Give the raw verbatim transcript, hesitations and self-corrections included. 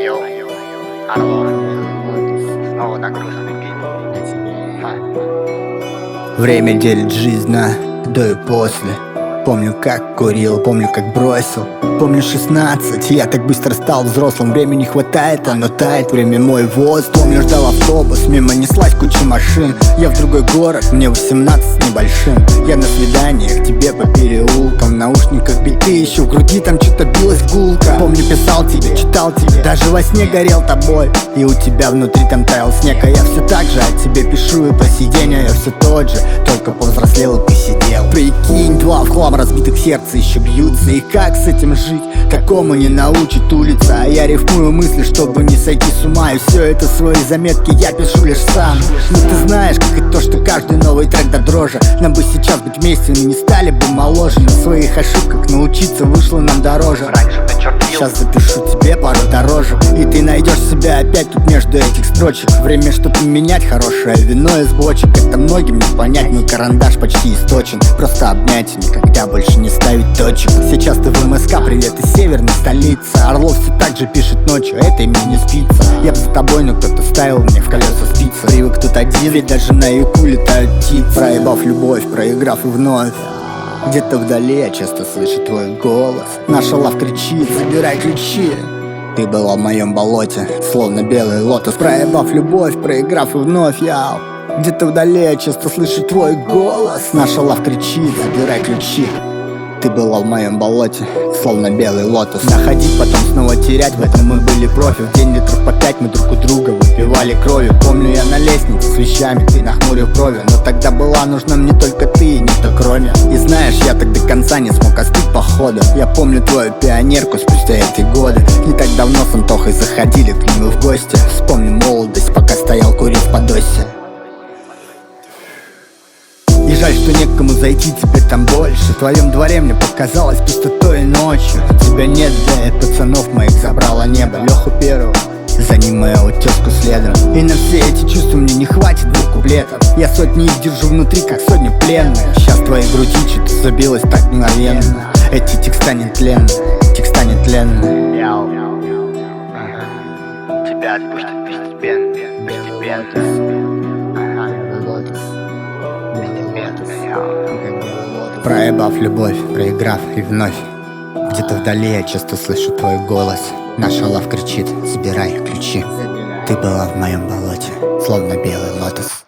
Йоу, Орлов, снова нагруженный бит. Время делит жизнь на до и после. Помню, как курил, помню, как бросил. Помню шестнадцать, я так быстро стал взрослым. Времени хватает, оно тает, время мой воз. Помню, ждал автобус, мимо неслась куча машин. Я в другой город, мне восемнадцать с небольшим. Я на свиданиях, тебе по переулкам. В наушниках биты, еще в груди там что-то билась гулка. Помню, писал тебе, читал тебе, даже во сне горел тобой. И у тебя внутри там таял снег, а я все так же от тебе пишу. И по сей день, а я все тот же, только повзрослел и посидел. Прикинь, два в хлам разбитых сердца еще бьются. И как с этим жить? Такому не научит улица. А я рифмую мысли, чтобы не сойти с ума. И все это свои заметки я пишу лишь сам. Но ты знаешь, как и то, что каждый новый трек до дрожи. Нам бы сейчас быть вместе, но не стали бы моложе. На своих ошибках научиться вышло нам дороже. Сейчас запишу тебе пару дорожек, и ты найдешь себя опять тут между этих строчек. Время что-то менять, хорошее вино из бочек. Это многим не понять, мой карандаш почти источен. Просто обнять и никогда больше не ставить точек. Сейчас ты в МСК, привет из северной столицы. Орлов все так же пишет ночью, это мне не спится. Я б за тобой, но кто-то ставил мне в колеса спицы. Привык тут один, ведь даже на юку летают птицы. Проебав любовь, проиграв и вновь. Где-то вдали я часто слышу твой голос. Наша лав кричит, забирай ключи. Ты была в моем болоте, словно белый лотос. Проебав любовь, проиграв и вновь я. Где-то вдали я часто слышу твой голос. Наша лав кричит, забирай ключи. Ты была в моем болоте, словно белый лотос. Находить, потом снова терять, в этом мы были профи. В день литров по пять мы друг у друга выпивали кровью. Помню, я на лестнице с вещами, ты нахмурил брови. Но тогда была нужна мне только ты и никто кроме. И знаешь, я так до конца не смог остыть походу. Я помню твою пионерку спустя эти годы. Не так давно с Антохой заходили к нему в гости. Вспомню молодость, пока стоял курил в подосе. И жаль, что некому зайти, тебе там больше. В твоем дворе мне показалось пустотой ночью. Тебя нет, да и пацанов моих забрало небо. Леху первого, за ним мою тезку следом. И на все эти чувства мне не хватит двух куплетов. Я сотни их держу внутри, как сотни пленных. Сейчас в твоей груди что-то забилось так мгновенно. Эти текста не тленны, текста не тленны. Тебя отпустят постепенно, постепенно. Проебав любовь, проиграв и вновь. Где-то вдали я часто слышу твой голос. Наша лав кричит, забирай ключи. Ты была в моем болоте, словно белый лотос.